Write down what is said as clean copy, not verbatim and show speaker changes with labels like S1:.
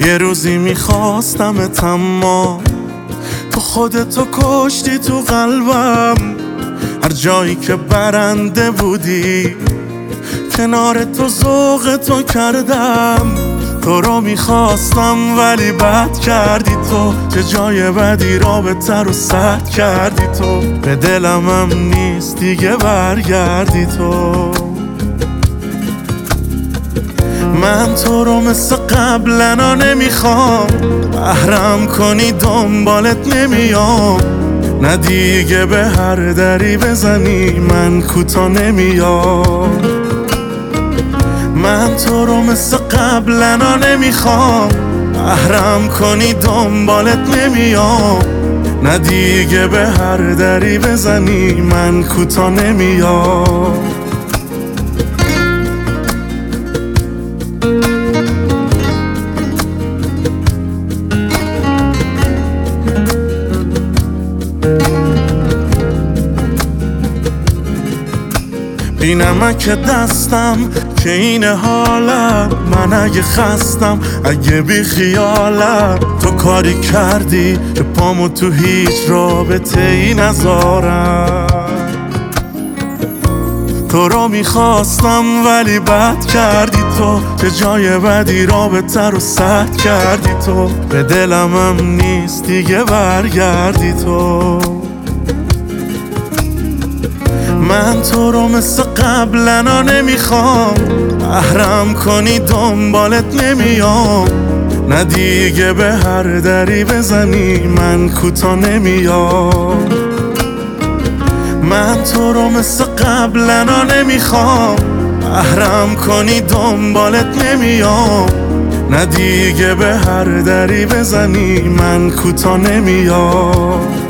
S1: یه روزی میخواستمت اما تو خودتو کشتی تو قلبم. هر جایی که برنده بودی کنار تو ذوق تو کردم. تو رو میخواستم ولی بد کردی تو، چه جای بدی رابطه رو سد کردی تو. به دلم هم نیست دیگه برگردی تو. من تو رو مثل قبلنا نمیخوام، بهرم کنی دنبالت نمیام. نه دیگه به هر دری بزنی من کوتا نمیام. من تو رو مثل قبلنا نمیخوام، بهرم کنی دنبالت نمیام. نه دیگه به هر دری بزنی من کوتا نمیام. بی نمک دستم که این حالم، من اگه خستم اگه بی خیالم. تو کاری کردی که پامو تو هیچ رابطه ای نذارم. تو رو میخواستم ولی بد کردی تو، چه جای بدی رابطه رو سد کردی تو. به دلم هم نیست دیگه برگردی تو. من تو رو مثل قبلنا نمیخوام، بهرم کنی دنبالت نمیام. نه دیگه به هر دری بزنی من کوتا نمیام. من تو رو مثل قبلنا نمیخوام، بهرم کنی دنبالت نمیام. نه دیگه به هر دری بزنی من کوتا نمیام.